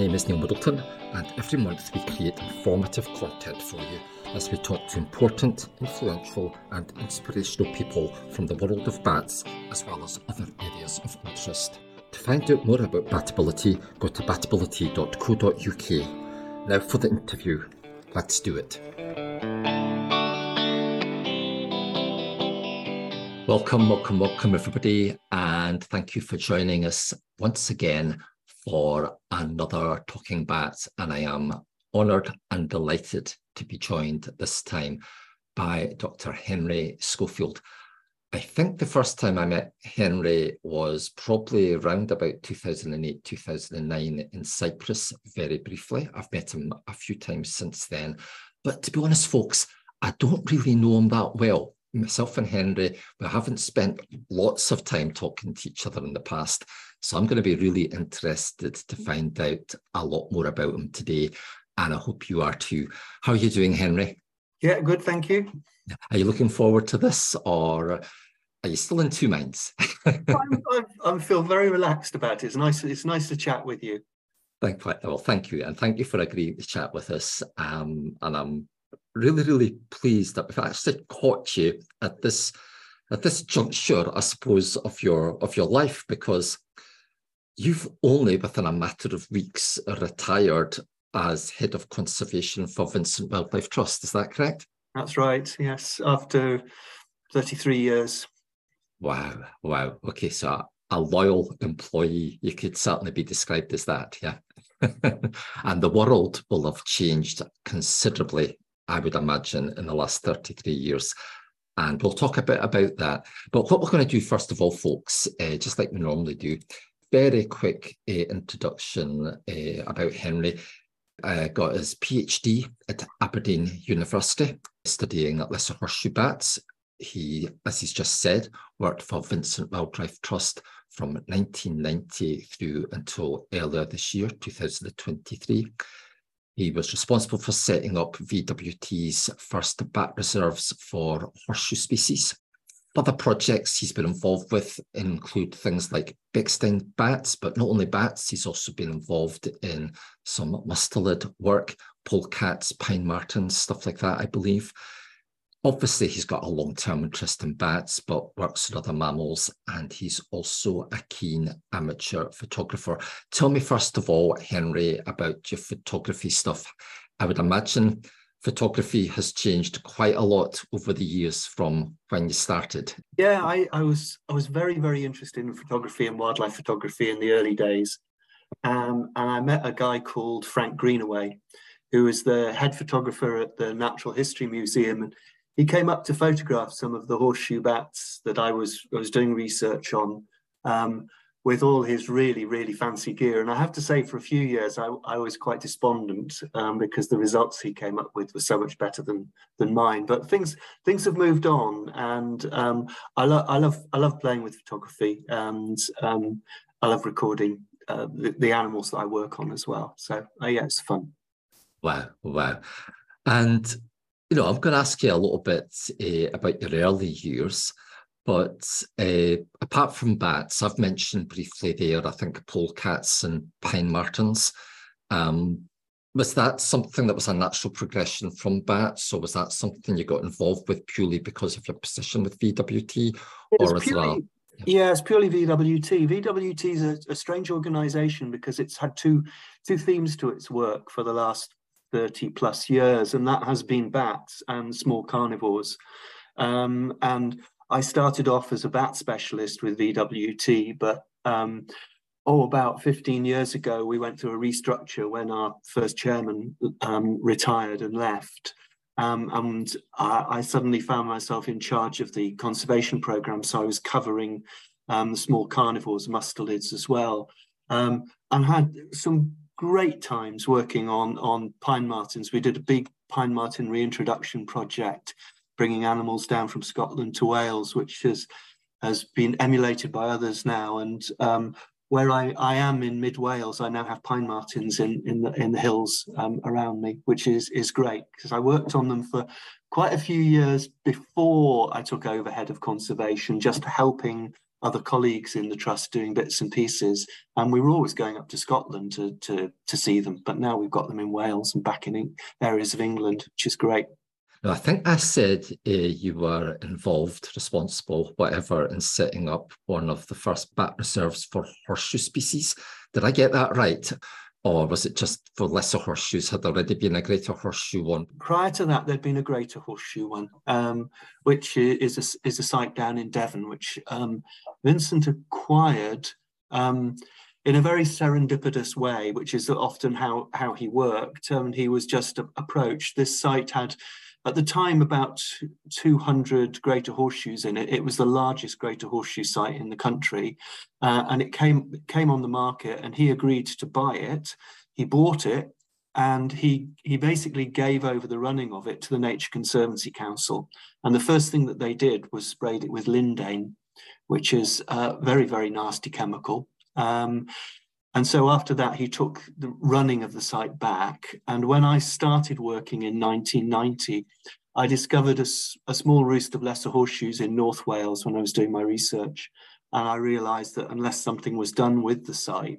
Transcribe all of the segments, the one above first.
name is Neil Middleton, and every month we create informative content for you as we talk to important, influential and inspirational people from the world of bats, as well as other areas of interest. To find out more about Batability, go to batability.co.uk. Now for the interview. Let's do it. Welcome everybody, and thank you for joining us once again for another Talking Bats, and I am honoured and delighted to be joined this time by Dr. Henry Schofield. I think the first time I met Henry was probably around about 2008, 2009 in Cyprus, very briefly. I've met him a few times since then, but to be honest, folks, I don't really know him that well. Myself and Henry, we haven't spent lots of time talking to each other in the past, so I'm going to be really interested to find out a lot more about him today, and I hope you are too. How are you doing, Henry? Yeah, good, thank you. Are you looking forward to this, or are you still in two minds? I feel very relaxed about it. It's nice to chat with you. Thank you, and thank you for agreeing to chat with us. And I'm really pleased that we've actually caught you at this juncture, I suppose, of your life, because you've only within a matter of weeks retired as head of conservation for Vincent Wildlife Trust. Is that correct? That's right, yes, after 33 years. Wow. Okay, so a loyal employee, you could certainly be described as that, yeah. And the world will have changed considerably, I would imagine, in the last 33 years. And we'll talk a bit about that. But what we're going to do, first of all, folks, just like we normally do, very quick introduction about Henry. Got his PhD at Aberdeen University, studying lesser horseshoe bats. He, as he's just said, worked for Vincent Wildlife Trust from 1990 through until earlier this year, 2023. He was responsible for setting up VWT's first bat reserves for horseshoe species. Other projects he's been involved with include things like Bechstein bats, but not only bats, he's also been involved in some mustelid work, polecats, pine martens, stuff like that, I believe. Obviously, he's got a long-term interest in bats, but works with other mammals, and he's also a keen amateur photographer. Tell me, first of all, Henry, about your photography stuff. I would imagine photography has changed quite a lot over the years from when you started. Yeah, I was very interested in photography and wildlife photography in the early days. And I met a guy called Frank Greenaway, who was the head photographer at the Natural History Museum. And he came up to photograph some of the horseshoe bats that I was doing research on, with all his really fancy gear. And I have to say, for a few years, I was quite despondent because the results he came up with were so much better than mine. But things have moved on, and I love playing with photography, and I love recording the animals that I work on as well. So yeah, it's fun. Wow. And I'm going to ask you a little bit about your early years, but apart from bats, I've mentioned briefly there, I think, polecats and pine martens. Was that something that was a natural progression from bats, or was that something you got involved with purely because of your position with VWT? It's purely VWT. VWT is a strange organisation because it's had two themes to its work for the last 30 plus years, and that has been bats and small carnivores. And I started off as a bat specialist with VWT, but about 15 years ago, we went through a restructure when our first chairman retired and left. And I suddenly found myself in charge of the conservation program. So I was covering the small carnivores, mustelids as well, and had some great times working on pine martens. We did a big pine marten reintroduction project, bringing animals down from Scotland to Wales, which has been emulated by others now. And where I am in mid Wales, I now have pine martens in the hills around me, which is great because I worked on them for quite a few years before I took over head of conservation, just helping other colleagues in the trust doing bits and pieces, and we were always going up to Scotland to see them. But now we've got them in Wales and back in areas of England, which is great. Now, I think I said you were involved, responsible, whatever, in setting up one of the first bat reserves for horseshoe species. Did I get that right? Or was it just for lesser horseshoes? Had there already been a greater horseshoe one? Prior to that, there'd been a greater horseshoe one, which is a site down in Devon, which Vincent acquired in a very serendipitous way, which is often how he worked. He was just approached. This site had, at the time, about 200 greater horseshoes in it. It was the largest greater horseshoe site in the country, and it came on the market, and he agreed to buy it. He bought it, and he basically gave over the running of it to the Nature Conservancy Council. And the first thing that they did was sprayed it with lindane, which is a very, very nasty chemical. And so after that, he took the running of the site back. And when I started working in 1990, I discovered a small roost of lesser horseshoes in North Wales when I was doing my research. And I realized that unless something was done with the site,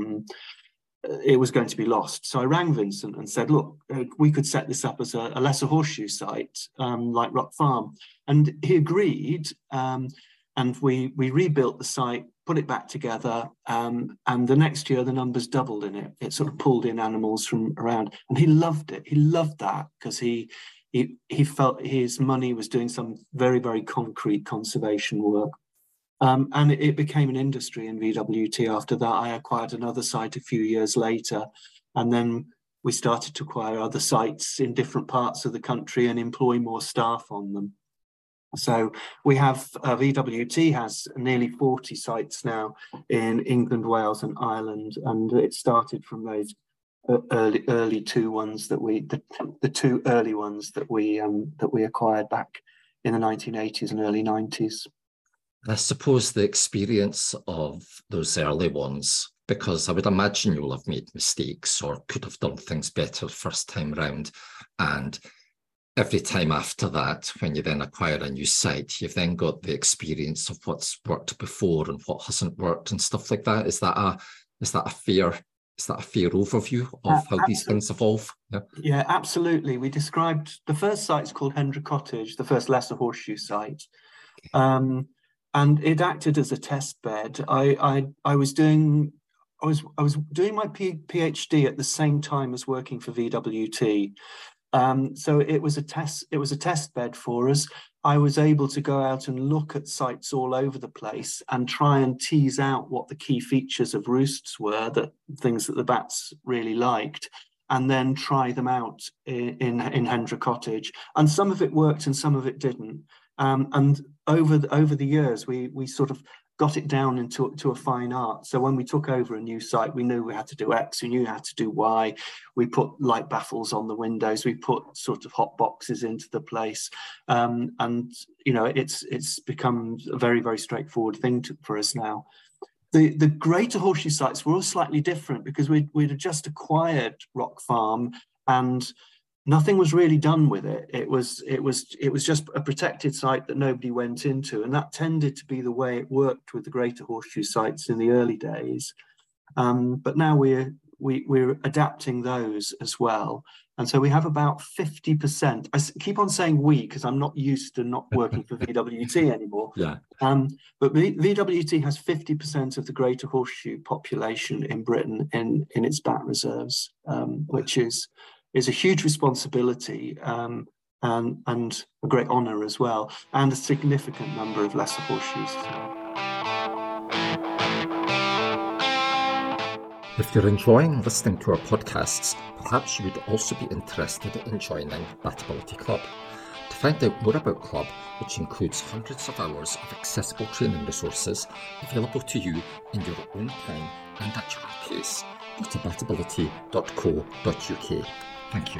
it was going to be lost. So I rang Vincent and said, look, we could set this up as a lesser horseshoe site, like Rock Farm. And he agreed, and we rebuilt the site, put it back together, and the next year the numbers doubled in it. It sort of pulled in animals from around, and he loved it. He loved that because he felt his money was doing some very, very concrete conservation work. And it became an industry in VWT. After that, I acquired another site a few years later, and then we started to acquire other sites in different parts of the country and employ more staff on them. So we have, VWT has nearly 40 sites now in England, Wales and Ireland, and it started from those early two ones that the two early ones that we acquired back in the 1980s and early 90s. I suppose the experience of those early ones, because I would imagine you'll have made mistakes or could have done things better first time round, and every time after that, when you then acquire a new site, you've then got the experience of what's worked before and what hasn't worked and stuff like that. Is that a fair overview of how these things evolve? Yeah, absolutely. We described the first site's called Hendra Cottage, the first lesser horseshoe site. And it acted as a test bed. I was doing my PhD at the same time as working for VWT. So it was a test bed for us. I was able to go out and look at sites all over the place and try and tease out what the key features of roosts were, things that the bats really liked, and then try them out in Hendra Cottage. And some of it worked and some of it didn't. And over the years, we sort of got it down into a fine art. So when we took over a new site, we knew we had to do X, we knew we had to do Y. We put light baffles on the windows, we put sort of hot boxes into the place. And, you know, it's become a very, very straightforward thing for us now. The greater horseshoe sites were all slightly different because we'd just acquired Rock Farm and nothing was really done with it. It was just a protected site that nobody went into, and that tended to be the way it worked with the greater horseshoe sites in the early days. But now we're adapting those as well, and so we have about 50%. I keep on saying we because I'm not used to not working for VWT anymore. Yeah. But VWT has 50% of the greater horseshoe population in Britain in its bat reserves, which is a huge responsibility and a great honour as well, and a significant number of lesser horseshoes. If you're enjoying listening to our podcasts, perhaps you would also be interested in joining Batability Club. To find out more about Club, which includes hundreds of hours of accessible training resources available to you in your own time and at your pace, go to batability.co.uk. Thank you.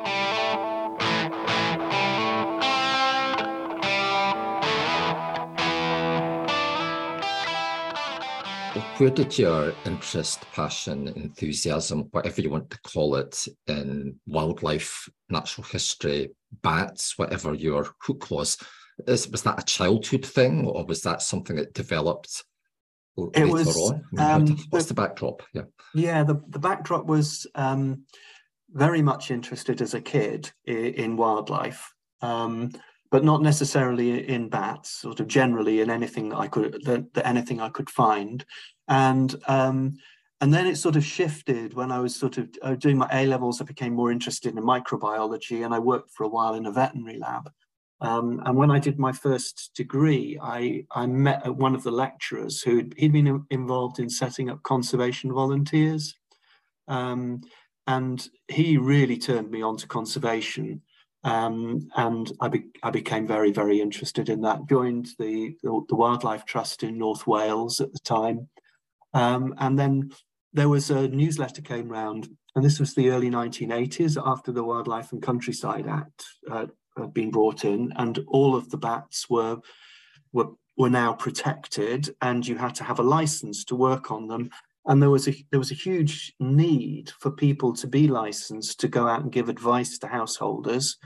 Where did your interest, passion, enthusiasm, whatever you want to call it, in wildlife, natural history, bats, whatever your hook was. Was that a childhood thing, or was that something that developed later on? I mean, what's the backdrop? Yeah, the backdrop was very much interested as a kid in wildlife, but not necessarily in bats. Sort of generally in anything that anything I could find, and then it sort of shifted when I was sort of doing my A-levels. I became more interested in microbiology, and I worked for a while in a veterinary lab. And when I did my first degree, I met one of the lecturers he'd been involved in setting up conservation volunteers. And he really turned me on to conservation. And I became very, very interested in that. Joined the Wildlife Trust in North Wales at the time. And then there was a newsletter came round, and this was the early 1980s, after the Wildlife and Countryside Act had been brought in, and all of the bats were now protected, and you had to have a license to work on them. And there was a huge need for people to be licensed to go out and give advice to householders.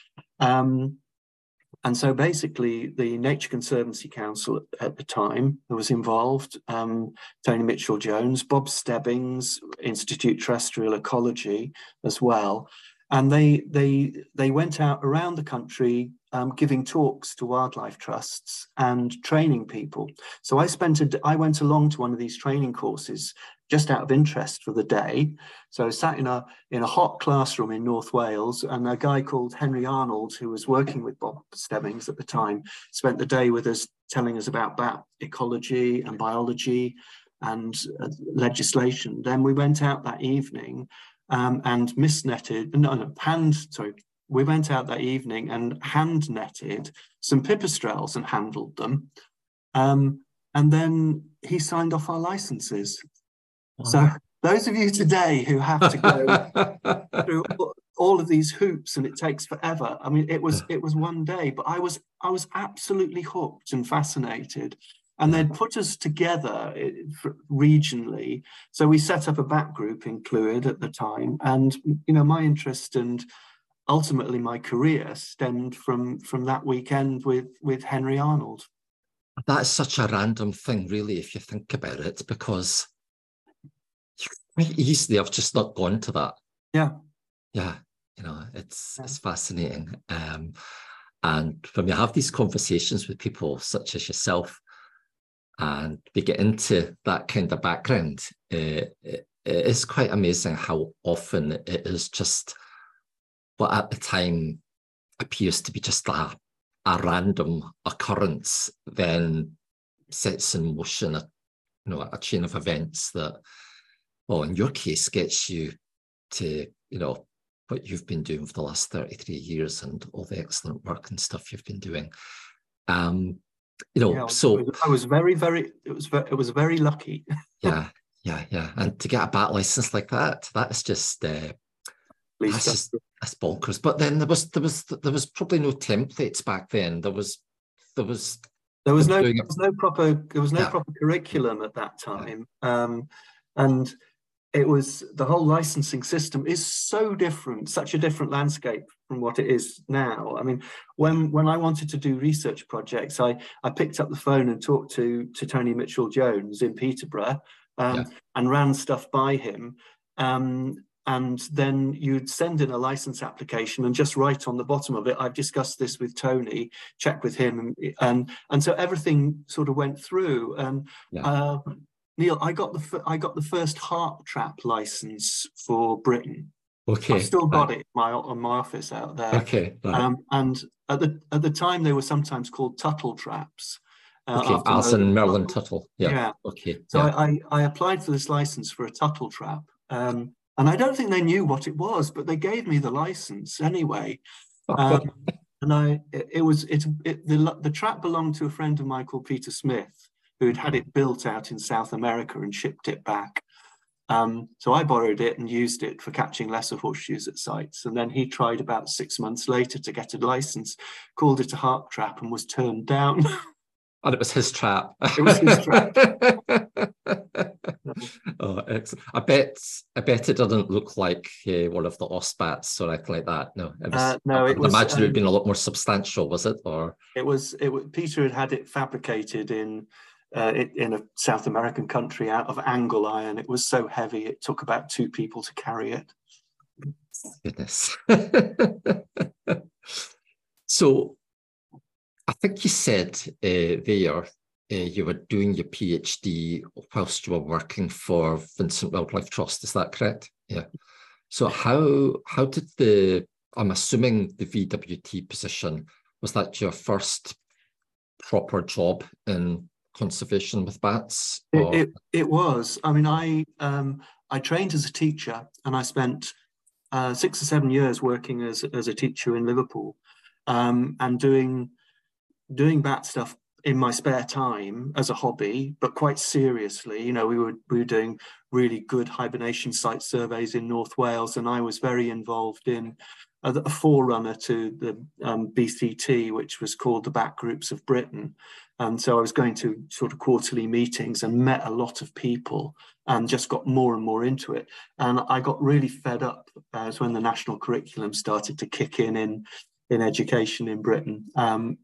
And so basically the Nature Conservancy Council at the time was involved, Tony Mitchell-Jones, Bob Stebbings, Institute Terrestrial Ecology as well. And they went out around the country giving talks to wildlife trusts and training people. So I went along to one of these training courses just out of interest for the day. So I sat in a hot classroom in North Wales, and a guy called Henry Arnold, who was working with Bob Stebbings at the time, spent the day with us telling us about bat ecology and biology and legislation. Then we went out that evening we went out that evening and hand netted some pipistrelles and handled them. And then he signed off our licenses. Wow. So those of you today who have to go through all of these hoops, and it takes forever. I mean, it was one day, but I was absolutely hooked and fascinated. And they'd put us together regionally. So we set up a bat group in Clwyd at the time. And, my interest and ultimately my career stemmed from that weekend with Henry Arnold. That's such a random thing, really, if you think about it, because you quite easily have just not gone to that. Yeah. Yeah. It's fascinating. And when we have these conversations with people such as yourself, and we get into that kind of background, it is quite amazing how often it is just what at the time appears to be just a random occurrence then sets in motion a chain of events that, well, in your case, gets you to, what you've been doing for the last 33 years and all the excellent work and stuff you've been doing. So I was very, very, it was very lucky. yeah. And to get a bat license like that is just that's bonkers. But then there was probably no templates back then. There was no proper curriculum at that time. And it was, the whole licensing system is so different, such a different landscape from what it is now. I mean, when I wanted to do research projects, I picked up the phone and talked to Tony Mitchell-Jones in Peterborough, and ran stuff by him. And then you'd send in a license application and just write on the bottom of it, I've discussed this with Tony, check with him. And so everything sort of went through. And Neil, I got the first harp trap license for Britain. Okay, I've still got it on my office out there. Okay, right. And at the time they were sometimes called Tuttle traps. Alison Merlin Tuttle. Yeah. Okay. So I applied for this license for a Tuttle trap, and I don't think they knew what it was, but they gave me the license anyway. And the trap belonged to a friend of mine called Peter Smith, who had it built out in South America and shipped it back. So I borrowed it and used it for catching lesser horseshoes at sites. And then he tried about 6 months later to get a license, called it a harp trap, and was turned down. And it was his trap. It was his trap. Oh, excellent. I bet it doesn't look like one of the OSBATs or anything like that. No, it was. No, I it would was. imagine it would have been a lot more substantial, was it? Or It was. Peter had it fabricated in a South American country out of angle iron. It was so heavy it took about 2 people to carry it. goodness. So I think you said there you were doing your PhD whilst you were working for Vincent Wildlife Trust. Is that correct? Yeah. So how did I'm assuming the VWT position, was that your first proper job in conservation with bats? It was. I mean, I trained as a teacher, and I spent 6 or 7 years working as a teacher in Liverpool, and doing bat stuff in my spare time as a hobby, but quite seriously. You know, we were doing really good hibernation site surveys in North Wales, and I was very involved in a forerunner to the BCT, which was called the Bat Groups of Britain. And so I was going to sort of quarterly meetings and met a lot of people and just got more and more into it. And I got really fed up as when the national curriculum started to kick in education in Britain. And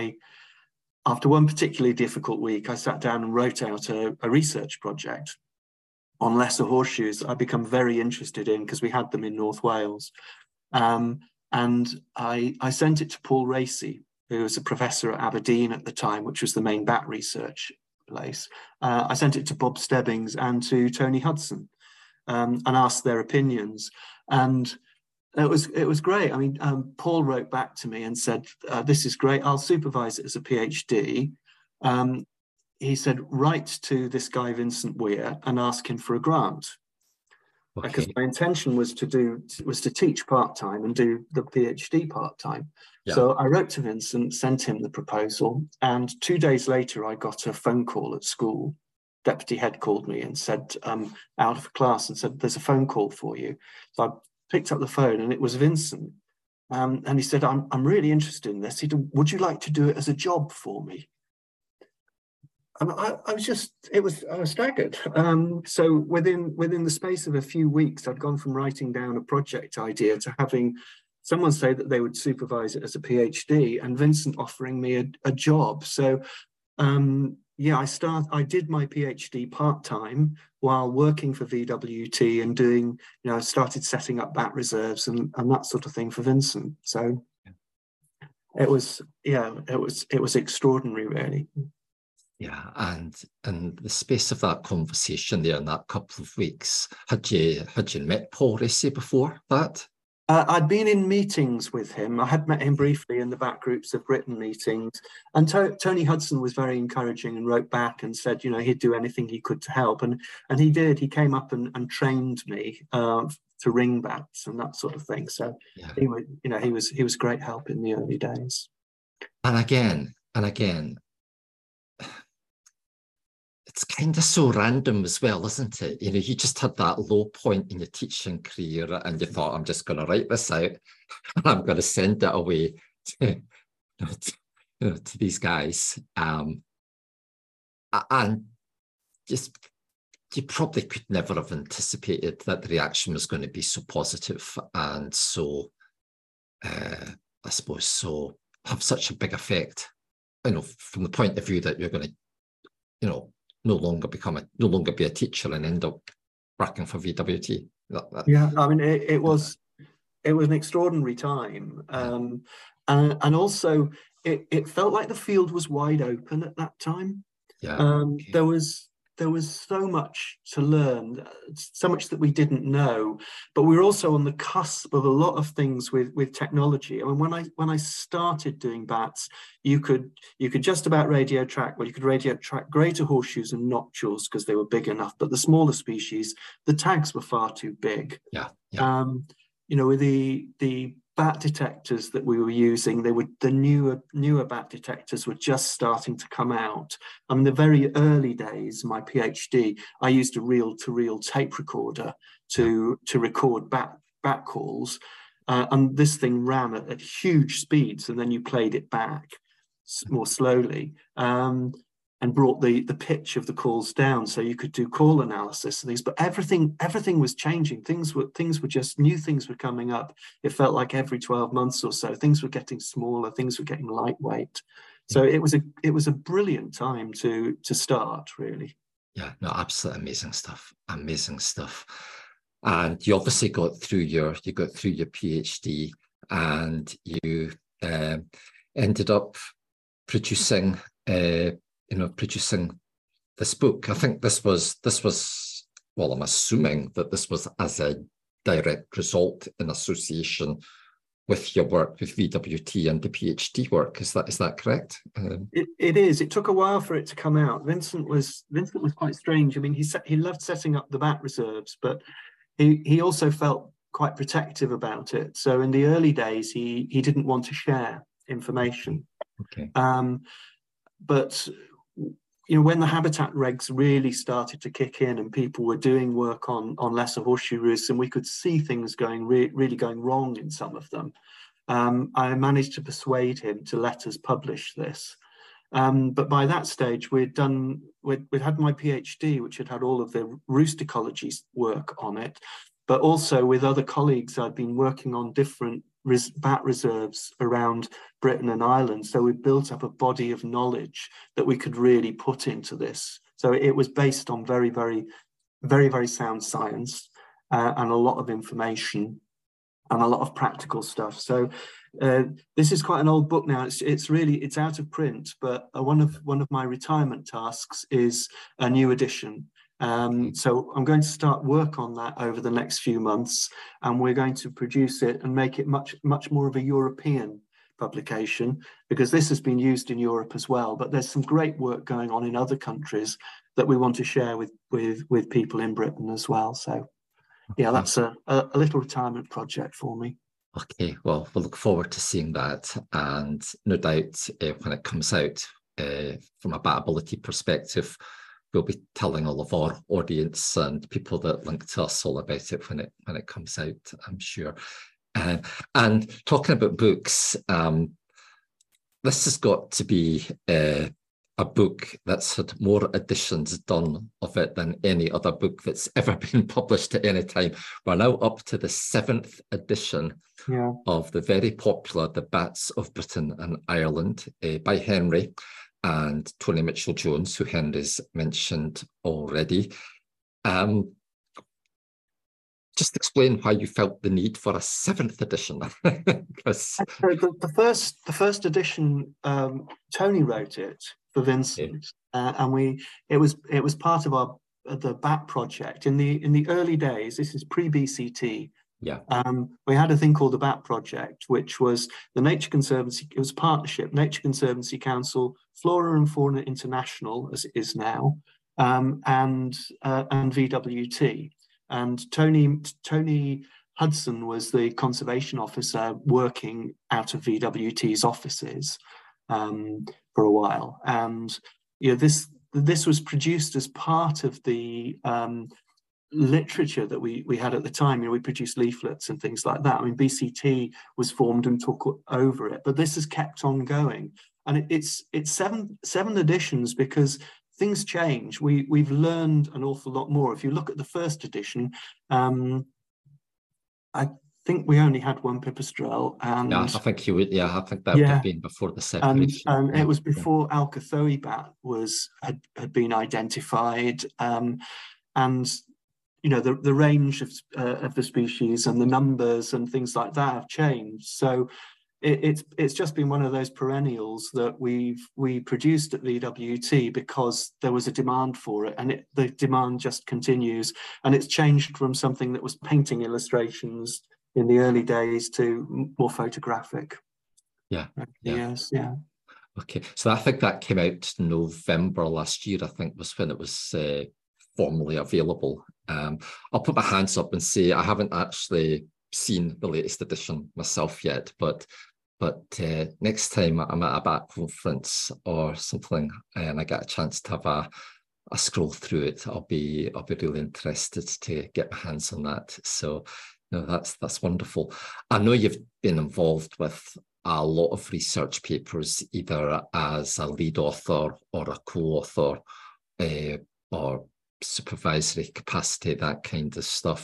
after one particularly difficult week, I sat down and wrote out a research project on lesser horseshoes that I'd become very interested in because we had them in North Wales. And I sent it to Paul Racy, who was a professor at Aberdeen at the time, which was the main bat research place. I sent it to Bob Stebbings and to Tony Hudson, and asked their opinions. And it was great. I mean, Paul wrote back to me and said, "This is great. I'll supervise it as a PhD." He said, "Write to this guy Vincent Weir and ask him for a grant." Okay. Because my intention was to teach part-time and do the PhD part-time. Yeah. So I wrote to Vincent, sent him the proposal, and 2 days later I got a phone call at school. Deputy head called me and said, out of class, and said, "There's a phone call for you." So I picked up the phone, and it was Vincent. And he said, I'm really interested in this. He said, "Would you like to do it as a job for me?" And I was staggered. So within the space of a few weeks, I'd gone from writing down a project idea to having someone say that they would supervise it as a PhD, and Vincent offering me a job. So yeah, I did my PhD part-time while working for VWT and doing, started setting up bat reserves and that sort of thing for Vincent. So it was extraordinary, really. Yeah, and the space of that conversation there in that couple of weeks, had you met Paul Racy before that? I'd been in meetings with him. I had met him briefly in the Bat Groups of Britain meetings, and Tony Hudson was very encouraging and wrote back and said, he'd do anything he could to help, and he did. He came up and trained me to ring bats and that sort of thing. So yeah. He was great help in the early days. And again, it's kind of so random as well, isn't it? You just had that low point in your teaching career and you thought, I'm just going to write this out and I'm going to send it away to these guys. And just, you probably could never have anticipated that the reaction was going to be so positive and so, I suppose, so have such a big effect, from the point of view that you're going to, no longer be a teacher and end up working for VWT. Yeah, I mean, it was an extraordinary time, and also it felt like the field was wide open at that time. Yeah, there was so much to learn, so much that we didn't know, but we were also on the cusp of a lot of things with technology. I mean, when I started doing bats, you could just about radio track. Well, you could radio track greater horseshoes and noctules because they were big enough, but the smaller species, the tags were far too big. Yeah. With the bat detectors that we were using, the newer bat detectors were just starting to come out. I mean, the very early days, my PhD, I used a reel-to-reel tape recorder to record bat calls, and this thing ran at huge speeds, and then you played it back more slowly. and brought the pitch of the calls down so you could do call analysis and things. But everything was changing. Things were just, new things were coming up. It felt like every 12 months or so, things were getting smaller, things were getting lightweight. So it was a brilliant time to start, really. Yeah, no, absolutely amazing stuff. Amazing stuff. And you obviously got through your PhD, and you ended up producing this book. I think this was well, I'm assuming that this was as a direct result in association with your work with VWT and the PhD work. Is that correct? It is. It took a while for it to come out. Vincent was quite strange. I mean, he loved setting up the bat reserves, but he also felt quite protective about it. So in the early days, he didn't want to share information. Okay. But when the habitat regs really started to kick in and people were doing work on lesser horseshoe roosts, and we could see things really going wrong in some of them, I managed to persuade him to let us publish this. But by that stage, we'd had my PhD, which had all of the roost ecology work on it, but also with other colleagues, I'd been working on different bat reserves around Britain and Ireland. So we built up a body of knowledge that we could really put into this. So it was based on very, very, very, very sound science and a lot of information and a lot of practical stuff. So this is quite an old book now. It's out of print, but one of my retirement tasks is a new edition. So I'm going to start work on that over the next few months, and we're going to produce it and make it much more of a European publication, because this has been used in Europe as well, but there's some great work going on in other countries that we want to share with people in Britain as well. So yeah, that's a little retirement project for me. Okay, well, we'll look forward to seeing that, and no doubt when it comes out, from a batability perspective, we'll be telling all of our audience and people that link to us all about it when it comes out, I'm sure. And talking about books, this has got to be a book that's had more editions done of it than any other book that's ever been published at any time. We're now up to the 7th edition of the very popular The Bats of Britain and Ireland by Henry and Tony Mitchell-Jones, who Henry's mentioned already. Just explain why you felt the need for a 7th edition. The first edition, Tony wrote it for Vincent, and it was part of the BAT project in the early days. This is pre-BCT. Yeah. We had a thing called the BAT project, which was the Nature Conservancy. It was a partnership: Nature Conservancy Council, Flora and Fauna International, as it is now, and VWT. And Tony Hudson was the conservation officer working out of VWT's offices for a while. And this was produced as part of the literature that we had at the time. We produced leaflets and things like that. I mean, BCT was formed and took over it, but this has kept on going. And it's seven editions because things change. We've learned an awful lot more. If you look at the first edition, I think we only had one pipistrelle, and I think you would. Yeah, I think that would have been before the separation. And it was before Alcathoe bat had been identified, and the range of the species and the numbers and things like that have changed. So it's just been one of those perennials that we produced at VWT because there was a demand for it, and the demand just continues. And it's changed from something that was painting illustrations in the early days to more photographic. Yes. Okay, so I think that came out November last year, I think, was when it was formally available. I'll put my hands up and say I haven't actually seen the latest edition myself yet, but next time I'm at a BAT conference or something and I get a chance to have a scroll through it, I'll be really interested to get my hands on that. So that's wonderful. I know you've been involved with a lot of research papers, either as a lead author or a co-author, or supervisory capacity, that kind of stuff.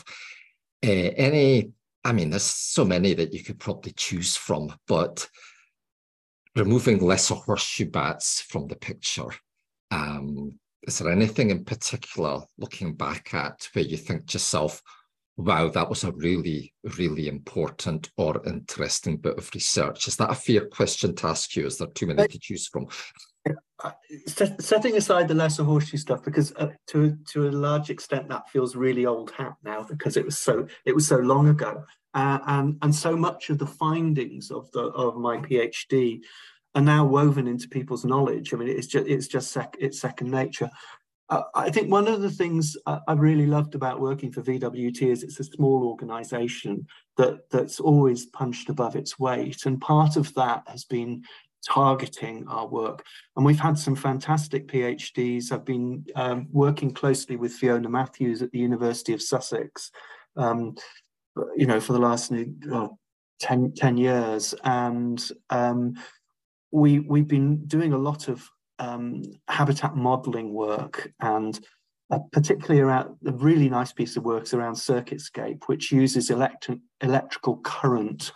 I mean, there's so many that you could probably choose from, but removing lesser horseshoe bats from the picture, is there anything in particular, looking back at, where you think to yourself, wow, that was a really, really important or interesting bit of research? Is that a fair question to ask you? Is there too many to choose from? Setting aside the lesser horseshoe stuff, because to a large extent that feels really old hat now, because it was so long ago, and so much of the findings of my PhD are now woven into people's knowledge. I mean, it's second nature. I think one of the things I really loved about working for VWT is it's a small organisation that's always punched above its weight, and part of that has been targeting our work. And we've had some fantastic PhDs. I've been working closely with Fiona Matthews at the University of Sussex, for the last 10 years. And we've been doing a lot of habitat modelling work, and particularly around a really nice piece of work around circuitscape, which uses electrical current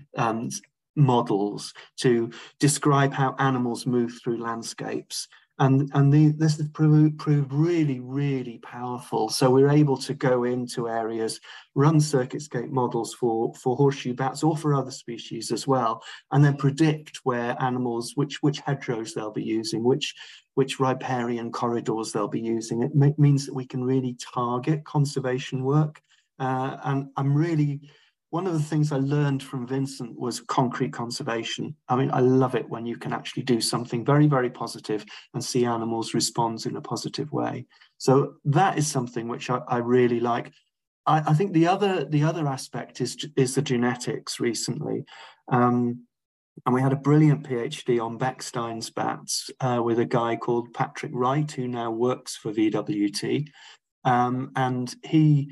models to describe how animals move through landscapes. And this has proved really, really powerful. So we're able to go into areas, run circuitscape models for horseshoe bats or for other species as well, and then predict where animals, which hedgerows they'll be using, which riparian corridors they'll be using. It means that we can really target conservation work. And one of the things I learned from Vincent was concrete conservation. I mean, I love it when you can actually do something very, very positive and see animals respond in a positive way. So that is something which I really like. I think the other aspect is the genetics recently. And we had a brilliant PhD on Bechstein's bats with a guy called Patrick Wright, who now works for VWT. And he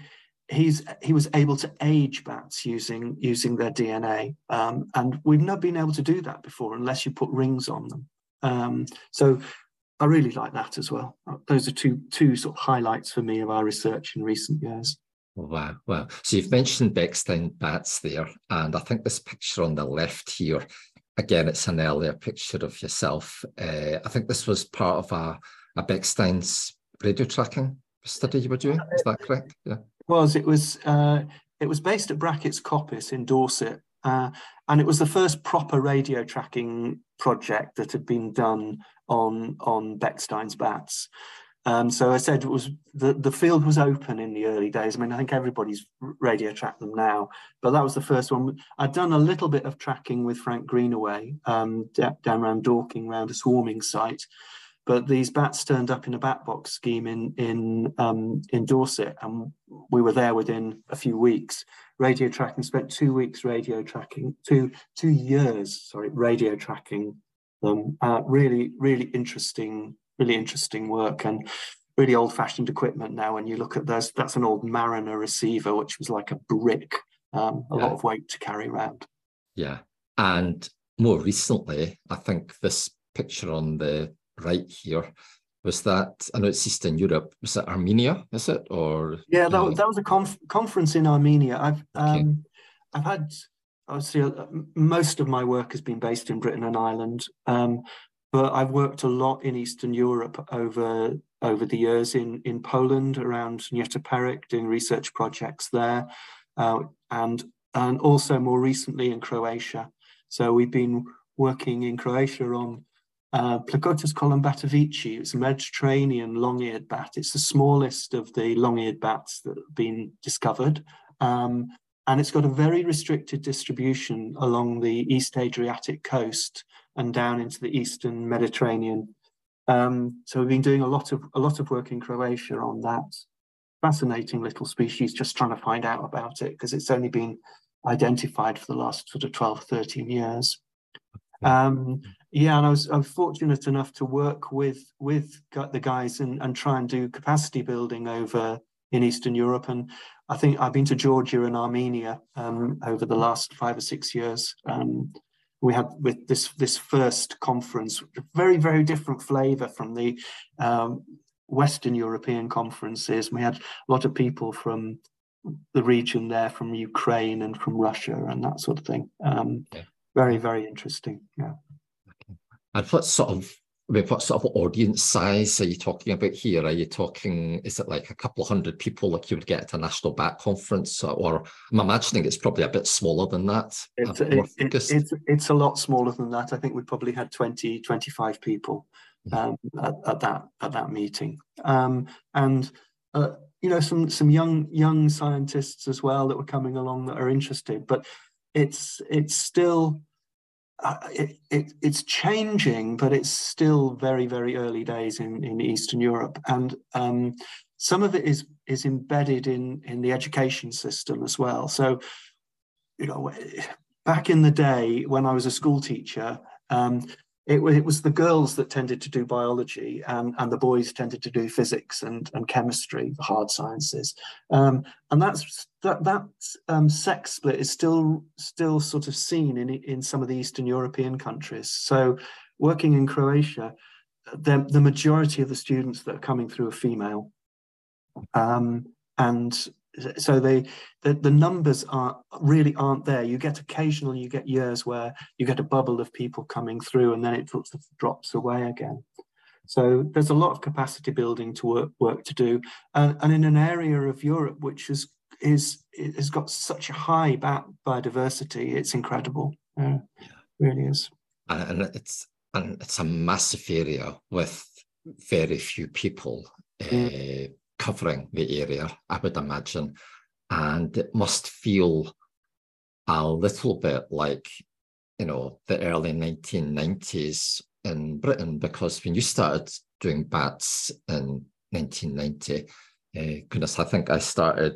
was able to age bats using their DNA, and we've not been able to do that before unless you put rings on them. So I really like that as well. Those are two sort of highlights for me of our research in recent years. Wow. So you've mentioned Bechstein bats there, and I think this picture on the left here, again, it's an earlier picture of yourself. I think this was part of a Bechstein's radio tracking study you were doing. Is that correct? Yeah. It was based at Brackett's Coppice in Dorset, and it was the first proper radio tracking project that had been done on Bechstein's bats. So I said it was the field was open in the early days. I mean, I think everybody's radio tracked them now, but that was the first one. I'd done a little bit of tracking with Frank Greenaway down around Dorking, around a swarming site. But these bats turned up in a bat box scheme in Dorset, and we were there within a few weeks. Radio tracking, spent 2 weeks radio tracking, 2 years, sorry, radio tracking them. Really, really interesting work, and really old-fashioned equipment now. When you look at those, that's an old Mariner receiver, which was like a brick, a lot of weight to carry around. Yeah, and more recently, I think this picture on the right here, was that, I know it's Eastern Europe, was it Armenia, is it? Or yeah, that was a conference in Armenia. I've had, obviously, most of my work has been based in Britain and Ireland, but I've worked a lot in Eastern Europe over the years, in Poland, around Nyetoperik, doing research projects there, and also more recently in Croatia. So we've been working in Croatia on Placotis columbatovici. It's a Mediterranean long-eared bat. It's the smallest of the long-eared bats that have been discovered. And it's got a very restricted distribution along the East Adriatic coast and down into the Eastern Mediterranean. So we've been doing a lot of work in Croatia on that. Fascinating little species, just trying to find out about it, because it's only been identified for the last sort of 12, 13 years. And I was fortunate enough to work with the guys and try and do capacity building over in Eastern Europe. And I think I've been to Georgia and Armenia over the last 5 or 6 years. we had with this first conference, very, very different flavour from the Western European conferences. We had a lot of people from the region there, from Ukraine and from Russia and that sort of thing. Very, very interesting. Yeah. And what sort of audience size are you talking about here? Are you talking, is it like a couple of hundred people like you would get at a National Bat Conference? Or I'm imagining it's probably a bit smaller than that. It's a lot smaller than that. I think we probably had 20, 25 people at that meeting. You know, some young scientists as well that were coming along that are interested, but it's still it's changing, but it's still very, very early days in Eastern Europe, and some of it is embedded in the education system as well. So, you know, back in the day when I was a school teacher, it was the girls that tended to do biology, and the boys tended to do physics and chemistry, the hard sciences, and that sex split is still sort of seen in some of the Eastern European countries. So, working in Croatia, the majority of the students that are coming through are female, and so the numbers aren't there. You get years where you get a bubble of people coming through, and then it sort of drops away again. So there's a lot of capacity building to work to do, and in an area of Europe which has got such a high biodiversity, it's incredible. It really is. And it's a massive area with very few people. Covering the area, I would imagine, and it must feel a little bit like, you know, the early 1990s in Britain, because when you started doing bats in 1990, goodness, I think I started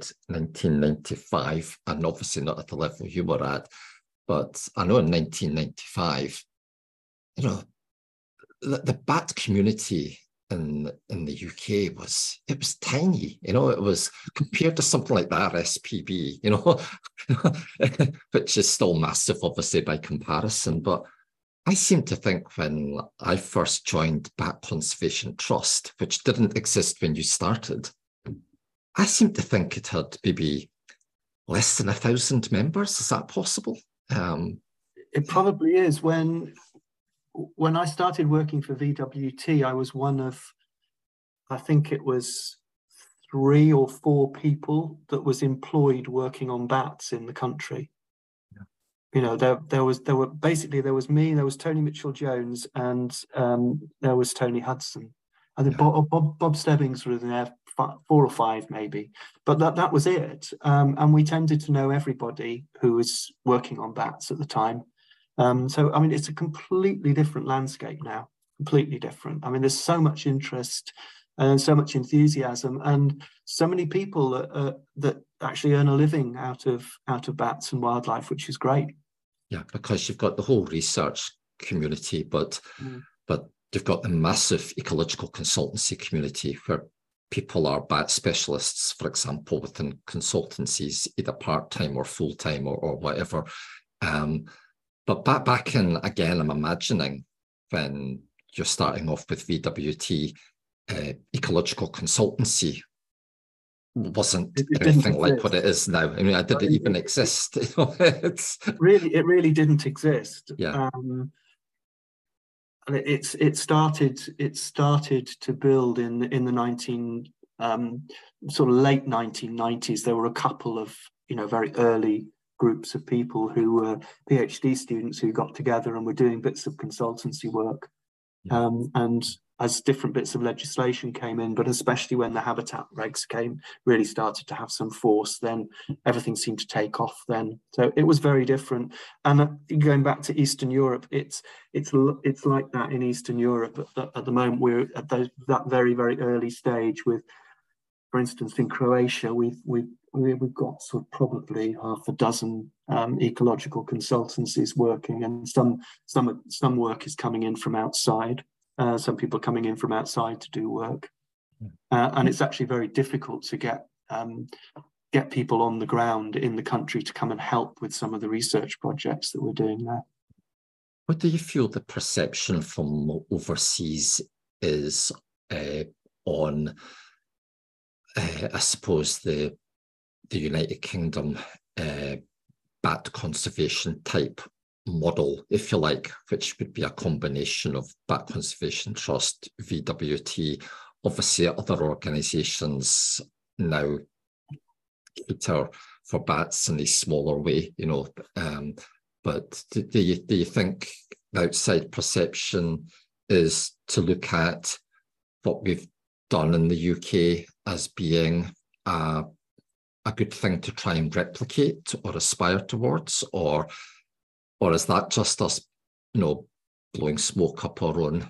1995, and obviously not at the level you were at, but I know in 1995, you know, the bat community in the UK was tiny, you know. It was compared to something like the RSPB, you know, which is still massive, obviously, by comparison. But I seem to think when I first joined Bat Conservation Trust, which didn't exist when you started, I seem to think it had maybe less than 1,000 members. Is that possible? It probably is. When I started working for VWT, I was one of, I think it was 3 or 4 people that was employed working on bats in the country. Yeah. You know, there was me, there was Tony Mitchell-Jones, and there was Tony Hudson. And then Bob Stebbings was there, 4 or 5 maybe, but that was it. And we tended to know everybody who was working on bats at the time. So, I mean, it's a completely different landscape now, completely different. I mean, there's so much interest and so much enthusiasm, and so many people that actually earn a living out of bats and wildlife, which is great. Yeah, because you've got the whole research community, but you've got the massive ecological consultancy community where people are bat specialists, for example, within consultancies, either part-time or full-time or whatever. But back in, again, I'm imagining when you're starting off with VWT, ecological consultancy wasn't anything like what it is now. I mean, did it even exist? You know, it really didn't exist. Yeah. And it started to build in the sort of late 1990s. There were a couple of, you know, very early groups of people who were PhD students who got together and were doing bits of consultancy work. Yeah. And as different bits of legislation came in, but especially when the habitat regs really started to have some force, then everything seemed to take off then. So it was very different. And going back to Eastern Europe, it's like that in Eastern Europe. At the moment, we're at that very, very early stage with, for instance, in Croatia, we've got sort of probably half a dozen ecological consultancies working, and some work is coming in from outside. Some people coming in from outside to do work, and it's actually very difficult to get people on the ground in the country to come and help with some of the research projects that we're doing there. What do you feel the perception from overseas is on, I suppose, the United Kingdom bat conservation type model, if you like, which would be a combination of Bat Conservation Trust, VWT, obviously other organisations now cater for bats in a smaller way, you know. But do you think the outside perception is to look at what we've done in the UK as being a good thing to try and replicate or aspire towards, or is that just us, you know, blowing smoke up our own?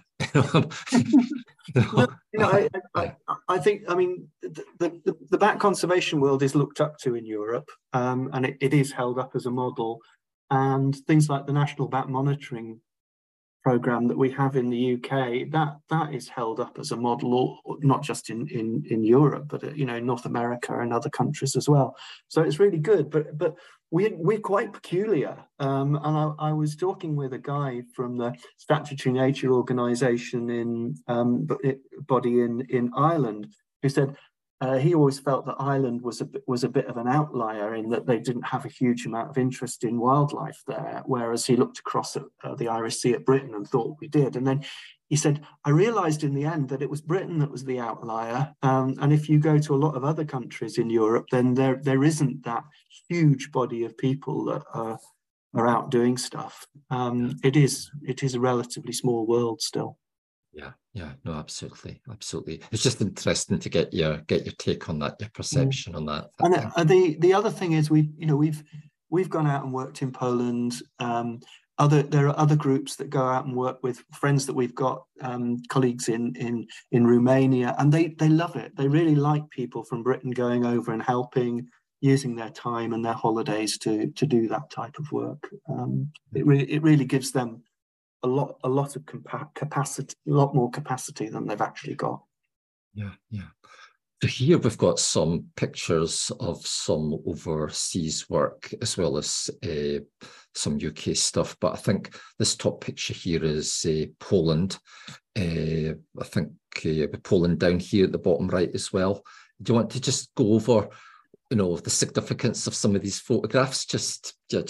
No, you know, I think, I mean, the bat conservation world is looked up to in Europe, and it is held up as a model. And things like the National Bat Monitoring Programme that we have in the UK, that is held up as a model, not just in Europe, but, you know, in North America and other countries as well. So it's really good, but we're quite peculiar. And I was talking with a guy from the Statutory Nature Organisation body in Ireland, who said he always felt that Ireland was a bit of an outlier in that they didn't have a huge amount of interest in wildlife there, whereas he looked across at the Irish Sea at Britain and thought we did. And then he said, I realised in the end that it was Britain that was the outlier. And if you go to a lot of other countries in Europe, then there isn't that huge body of people that are out doing stuff. It is a relatively small world still. Yeah, no, absolutely. It's just interesting to get your take on that, your perception on that. And the other thing is we've gone out and worked in Poland. There are other groups that go out and work with friends that we've got, colleagues in Romania, and they love it. They really like people from Britain going over and helping, using their time and their holidays to do that type of work. It really gives them a lot of capacity, a lot more capacity than they've actually got. Yeah. So here we've got some pictures of some overseas work as well as some UK stuff. But I think this top picture here is Poland. I think Poland down here at the bottom right as well. Do you want to just go over, you know, the significance of some of these photographs? Just talk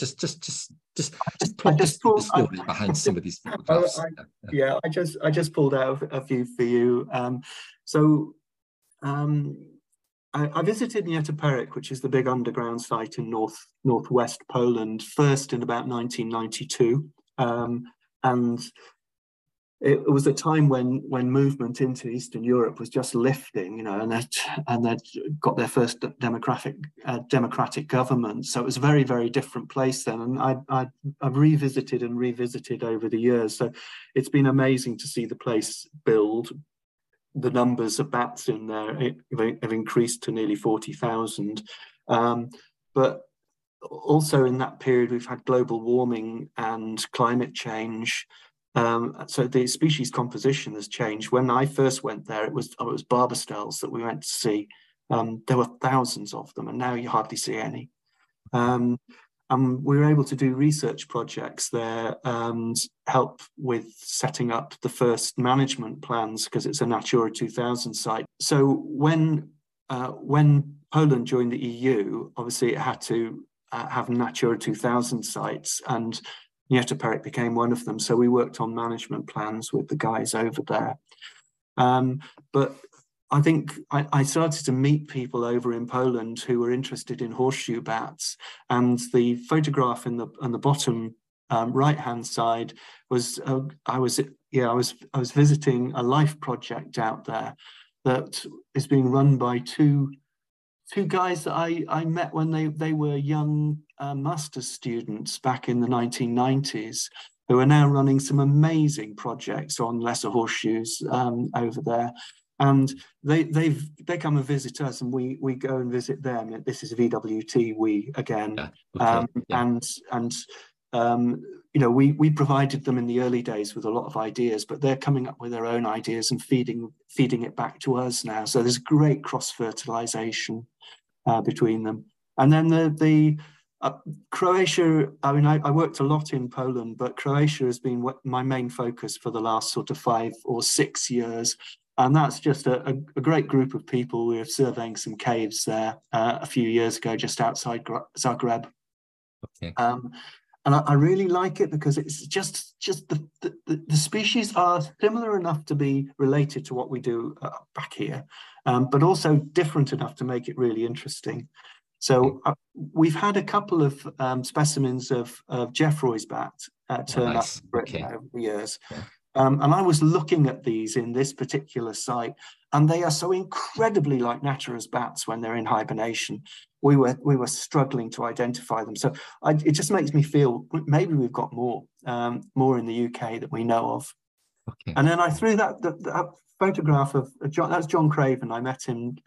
us through the story behind some of these photographs. I just pulled out a few for you. I visited Nieto-Peryk, which is the big underground site in northwest Poland, first in about 1992, and it was a time when movement into Eastern Europe was just lifting, you know, and they'd got their first democratic government. So it was a very, very different place then. And I've revisited over the years. So it's been amazing to see the place build. The numbers of bats in there have increased to nearly 40,000. But also in that period, we've had global warming and climate change. So the species composition has changed. When I first went there, it was barbastels that we went to see. There were thousands of them, and now you hardly see any. And we were able to do research projects there and help with setting up the first management plans, because it's a Natura 2000 site. So when Poland joined the EU, obviously it had to have Natura 2000 sites, and Nieto-Peryk became one of them. So we worked on management plans with the guys over there. But I think I started to meet people over in Poland who were interested in horseshoe bats, and the photograph on the bottom right-hand side was I was visiting a life project out there that is being run by two guys that I met when they were young master's students back in the 1990s, who are now running some amazing projects on lesser horseshoes over there. And they come and visit us, and we go and visit them. This is VWT, we again. And you know, we provided them in the early days with a lot of ideas, but they're coming up with their own ideas and feeding it back to us now. So there's great cross-fertilization between them. And then Croatia, I mean, I worked a lot in Poland, but Croatia has been my main focus for the last sort of 5 or 6 years. And that's just a great group of people. We were surveying some caves there a few years ago, just outside Zagreb. Okay. And I really like it because it's just the species are similar enough to be related to what we do back here, but also different enough to make it really interesting. So we've had a couple of specimens of Jeffroy's bat turn up in Britain over the years. Yeah. And I was looking at these in this particular site, and they are so incredibly like Natura's bats when they're in hibernation. We were struggling to identify them. So it just makes me feel maybe we've got more in the UK that we know of. Okay. And then I threw that photograph of John. That's John Craven. I met him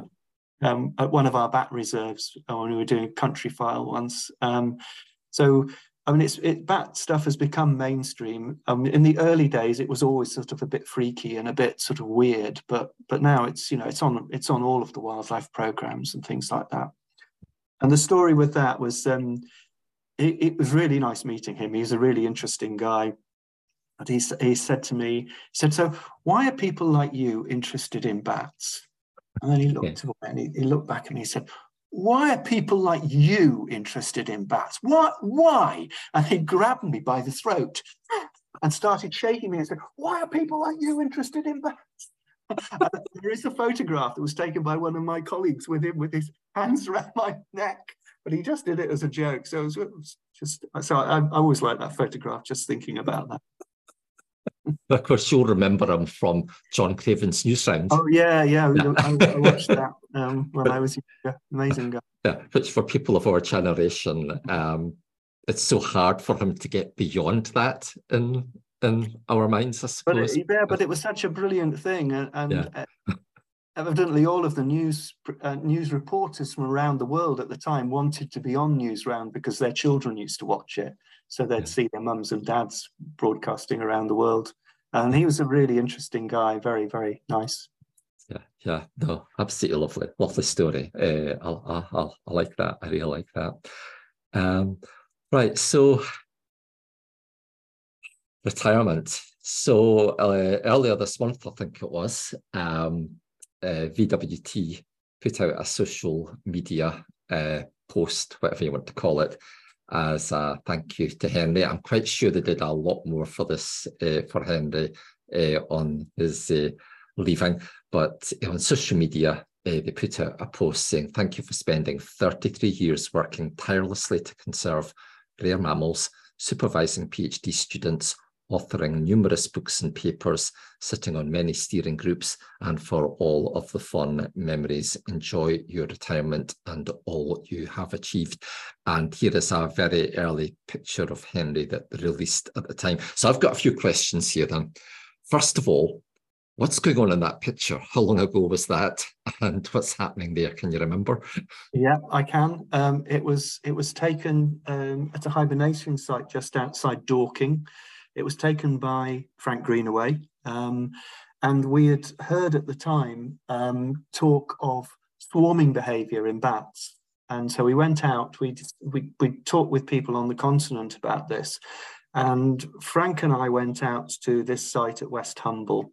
at one of our bat reserves when we were doing Countryfile once. So I mean, bat stuff has become mainstream. In the early days, it was always sort of a bit freaky and a bit sort of weird, but now it's it's on all of the wildlife programs and things like that. And the story with that was it was really nice meeting him. He's a really interesting guy. And he said to me, so why are people like you interested in bats? And then he looked away and he looked back at me and he said, why are people like you interested in bats? Why? And he grabbed me by the throat and started shaking me and said, why are people like you interested in bats? There is a photograph that was taken by one of my colleagues with him with his hands around my neck, but he just did it as a joke. So it was just, so I always like that photograph, just thinking about that. Of course, you'll remember him from John Craven's Newsround. Oh, yeah. I watched that when I was younger. Amazing guy. Yeah, which for people of our generation, it's so hard for him to get beyond that in our minds, I suppose. But it was such a brilliant thing. And evidently all of the news reporters from around the world at the time wanted to be on Newsround because their children used to watch it. So they'd see their mums and dads broadcasting around the world. And he was a really interesting guy, very, very nice. Yeah, no, absolutely lovely story. I like that. I really like that. Right, so retirement. So earlier this month, I think it was, VWT put out a social media post, whatever you want to call it, as a thank you to Henry. I'm quite sure they did a lot more for this for Henry on his leaving, but on social media they put out a post saying thank you for spending 33 years working tirelessly to conserve rare mammals, supervising PhD students, authoring numerous books and papers, sitting on many steering groups, and for all of the fun memories. Enjoy your retirement and all you have achieved. And here is a very early picture of Henry that they released at the time. So I've got a few questions here then. First of all, what's going on in that picture? How long ago was that? And what's happening there? Can you remember? Yeah, I can. It was taken at a hibernation site just outside Dorking. It was taken by Frank Greenaway, and we had heard at the time talk of swarming behaviour in bats. And so we went out, we talked with people on the continent about this, and Frank and I went out to this site at West Humble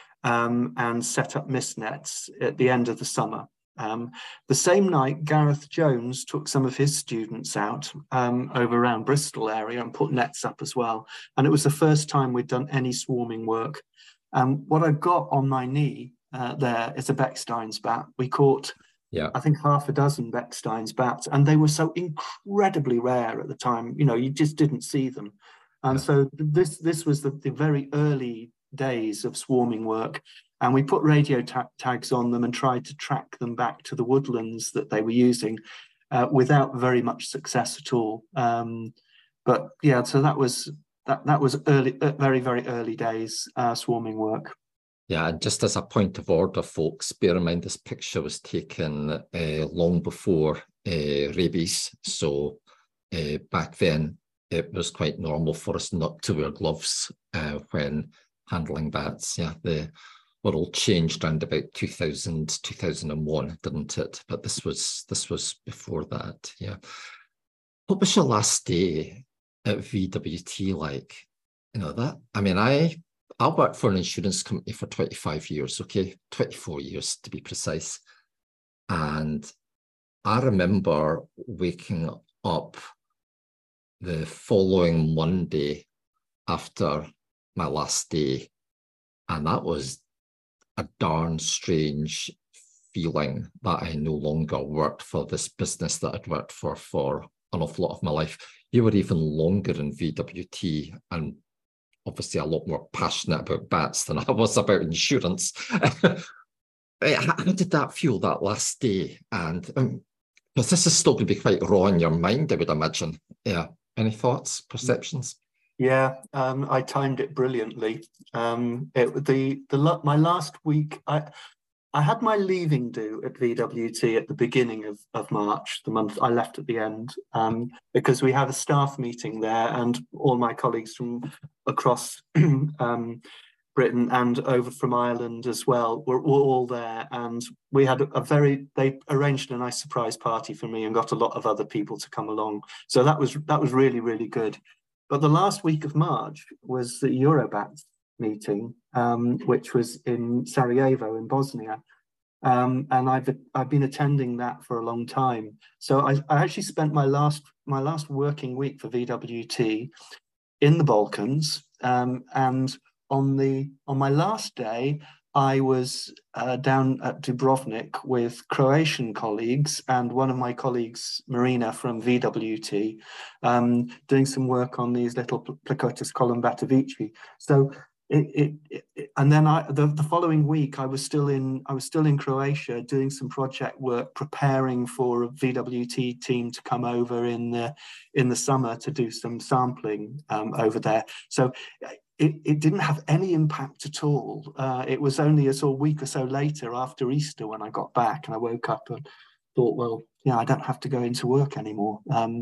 and set up mist nets at the end of the summer. The same night, Gareth Jones took some of his students out over around Bristol area and put nets up as well. And it was the first time we'd done any swarming work. What I've got on my knee there is a Beckstein's bat. We caught, I think, half a dozen Beckstein's bats, and they were so incredibly rare at the time. You know, you just didn't see them. And so this was the very early days of swarming work. And we put radio tags on them and tried to track them back to the woodlands that they were using without very much success at all. But yeah, so that was early, very, very early days swarming work. Yeah, and just as a point of order, folks, bear in mind this picture was taken long before rabies. So back then, it was quite normal for us not to wear gloves when handling bats. Yeah, the world changed around about 2000, 2001, didn't it? But this was before that, yeah. What was your last day at VWT like? I worked for an insurance company for 25 years, okay, 24 years to be precise. And I remember waking up the following Monday after my last day, and that was a darn strange feeling that I no longer worked for this business that I'd worked for an awful lot of my life. You were even longer in VWT and obviously a lot more passionate about bats than I was about insurance. How did that feel that last day? And because this is still going to be quite raw in your mind, I would imagine. Yeah. Any thoughts, perceptions? Yeah, I timed it brilliantly. My last week, I had my leaving due at VWT at the beginning of March, the month I left at the end, because we had a staff meeting there, and all my colleagues from across Britain and over from Ireland as well were all there, and we had they arranged a nice surprise party for me and got a lot of other people to come along. So that was really, really good. But the last week of March was the Eurobats meeting, which was in Sarajevo in Bosnia. And I've been attending that for a long time. So I actually spent my last working week for VWT in the Balkans, and on my last day, I was down at Dubrovnik with Croatian colleagues and one of my colleagues, Marina from VWT, doing some work on these little Placotis columbatovici. So and then the following week I was still in Croatia doing some project work, preparing for a VWT team to come over in the summer to do some sampling over there. So it didn't have any impact at all. It was only a sort of week or so later after Easter when I got back and I woke up and thought, well, yeah, I don't have to go into work anymore.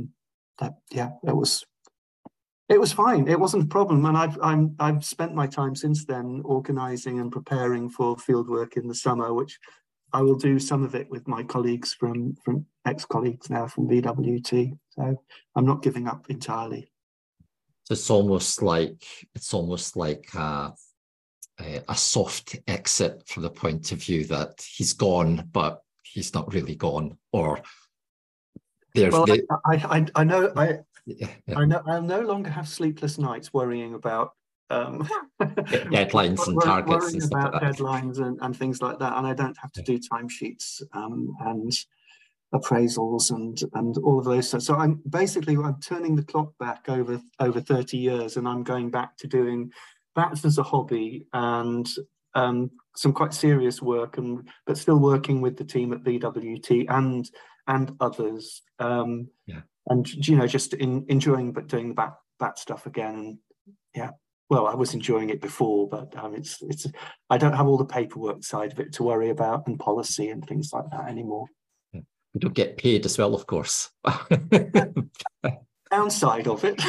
It was fine. It wasn't a problem, and I've spent my time since then organising and preparing for fieldwork in the summer, which I will do some of it with my colleagues from ex-colleagues now from VWT. So I'm not giving up entirely. So it's almost like a soft exit from the point of view that he's gone, but he's not really gone, or I know. I know I'll no longer have sleepless nights worrying about deadlines and targets worrying and stuff about like that. deadlines and things like that, and I don't have to do timesheets and appraisals and all of those stuff. So I'm turning the clock back over 30 years, and I'm going back to doing bats as a hobby and some quite serious work, but still working with the team at VWT and others. And just enjoying but doing the bat stuff again. And yeah, well, I was enjoying it before, but it's I don't have all the paperwork side of it to worry about and policy and things like that anymore. You don't get paid as well, of course. Downside of it.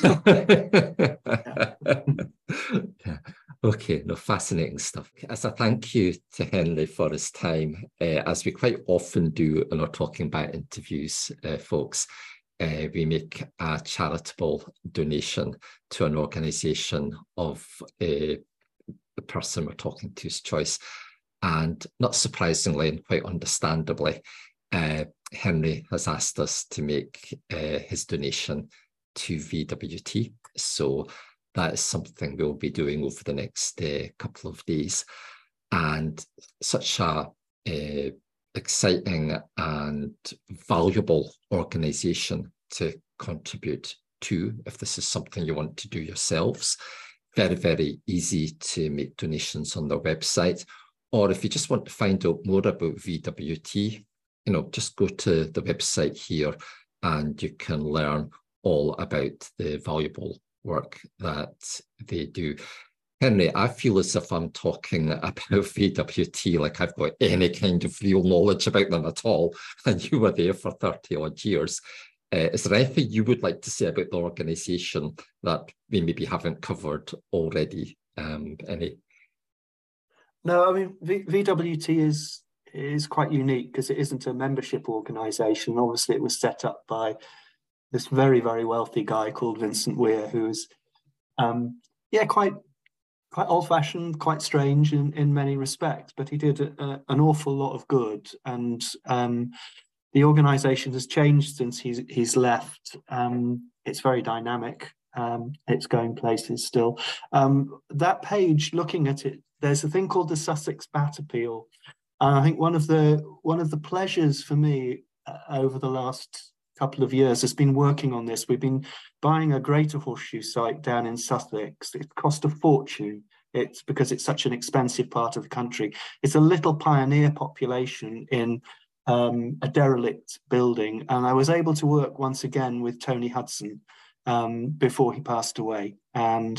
Yeah. Okay, no, fascinating stuff. As a thank you to Henry for his time, as we quite often do in our Talking Bat interviews, folks, we make a charitable donation to an organisation of the person we're talking to's choice. And not surprisingly and quite understandably, Henry has asked us to make his donation to VWT. So that is something we'll be doing over the next couple of days. And such a exciting and valuable organisation to contribute to if this is something you want to do yourselves. Very, very easy to make donations on their website. Or if you just want to find out more about VWT, just go to the website here and you can learn all about the valuable work that they do. Henry, I feel as if I'm talking about VWT like I've got any kind of real knowledge about them at all, and you were there for 30 odd years. Is there anything you would like to say about the organisation that we maybe haven't covered already? Any? No, I mean, VWT is quite unique because it isn't a membership organisation. Obviously, it was set up by this very, very wealthy guy called Vincent Weir, who's quite old-fashioned, quite strange in many respects, but he did an awful lot of good. And the organisation has changed since he's left. It's very dynamic. It's going places still. That page, looking at it, there's a thing called the Sussex Bat Appeal. And I think one of the pleasures for me over the last couple of years has been working on this. We've been buying a Greater Horseshoe site down in Sussex. It cost a fortune. It's because it's such an expensive part of the country. It's a little pioneer population in a derelict building. And I was able to work once again with Tony Hudson before he passed away. And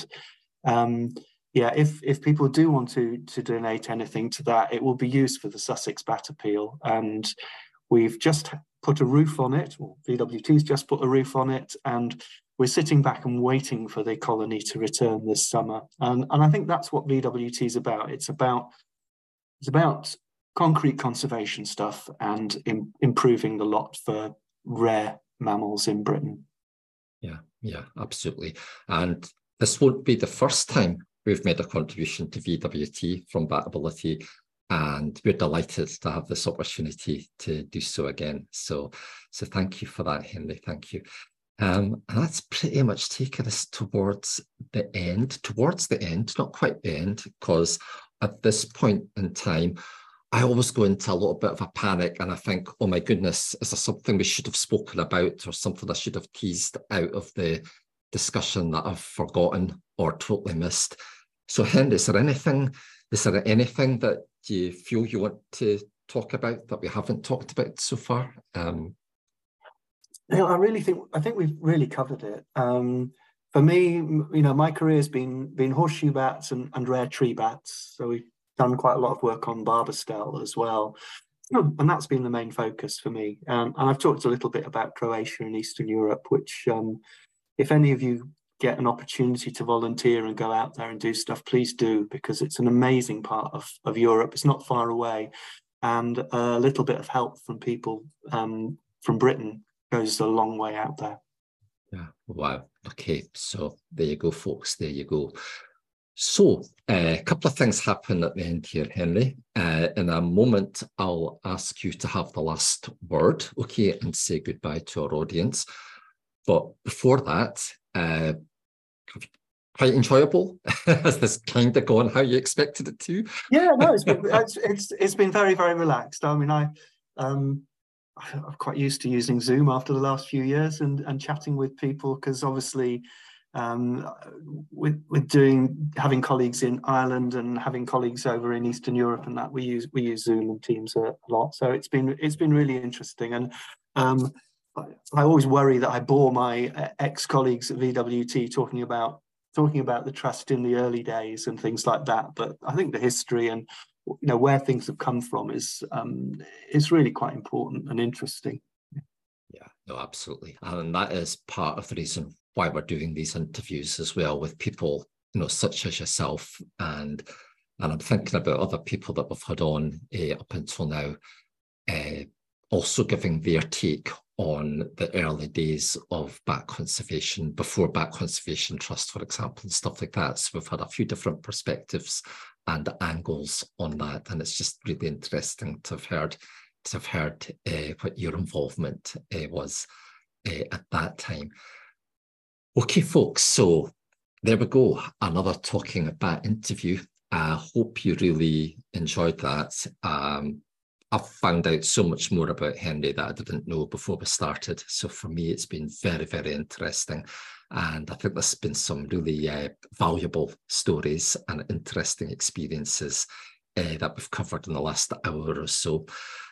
if people do want to donate anything to that, it will be used for the Sussex Bat Appeal. And we've just put a roof on it, or VWT's just put a roof on it, and we're sitting back and waiting for the colony to return this summer. And I think that's what VWT is about. It's about concrete conservation stuff and improving the lot for rare mammals in Britain. Yeah, absolutely. And this won't be the first time we've made a contribution to VWT from Batability, and we're delighted to have this opportunity to do so again. So thank you for that, Henry. Thank you. And that's pretty much taken us towards the end, not quite the end, because at this point in time, I always go into a little bit of a panic and I think, oh my goodness, is there something we should have spoken about or something I should have teased out of the discussion that I've forgotten or totally missed? So Henry, is there anything that you feel you want to talk about that we haven't talked about so far? I think we've really covered it. For me, my career has been horseshoe bats and rare tree bats. So we've done quite a lot of work on Barbastelle as well. And that's been the main focus for me. And I've talked a little bit about Croatia and Eastern Europe, which if any of you get an opportunity to volunteer and go out there and do stuff, please do, because it's an amazing part of Europe. It's not far away. And a little bit of help from people from Britain goes a long way out there. Yeah, wow. Okay, so there you go, folks. There you go. So a couple of things happen at the end here, Henry. In a moment, I'll ask you to have the last word, okay, and say goodbye to our audience. But before that, quite enjoyable. Has this kind of gone how you expected it to? Yeah, no, it's been very, very relaxed. I mean, I'm quite used to using Zoom after the last few years and chatting with people, because obviously with having colleagues in Ireland and having colleagues over in Eastern Europe and that, we use Zoom and Teams a lot. So it's been really interesting. And I always worry that I bore my ex-colleagues at VWT talking about the trust in the early days and things like that. But I think the history and where things have come from is really quite important and interesting. Yeah, no, absolutely. And that is part of the reason why we're doing these interviews as well with people, such as yourself. And I'm thinking about other people that we've had on up until now, also giving their take on the early days of bat conservation, before Bat Conservation Trust, for example, and stuff like that. So we've had a few different perspectives and angles on that, and it's just really interesting to have heard what your involvement was at that time. Okay, folks, so there we go, another Talking Bat interview. I hope you really enjoyed that. I've found out so much more about Henry that I didn't know before we started. So for me, it's been very, very interesting. And I think there's been some really valuable stories and interesting experiences that we've covered in the last hour or so.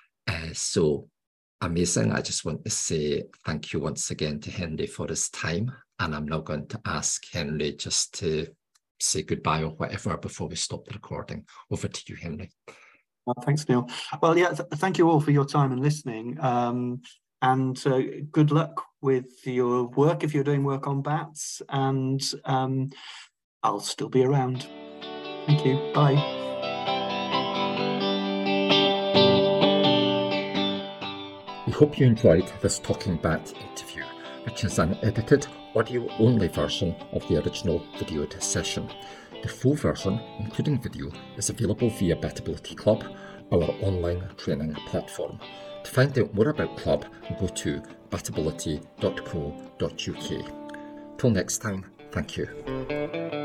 So amazing. I just want to say thank you once again to Henry for his time. And I'm now going to ask Henry just to say goodbye or whatever before we stop the recording. Over to you, Henry. Thanks, Neil. Well, yeah, thank you all for your time and listening. And good luck with your work if you're doing work on bats. And I'll still be around. Thank you. Bye. We hope you enjoyed this Talking Bat interview. which is an edited audio-only version of the original videoed session. The full version, including video, is available via Betability Club, our online training platform. To find out more about Club, go to betability.co.uk. Till next time, thank you.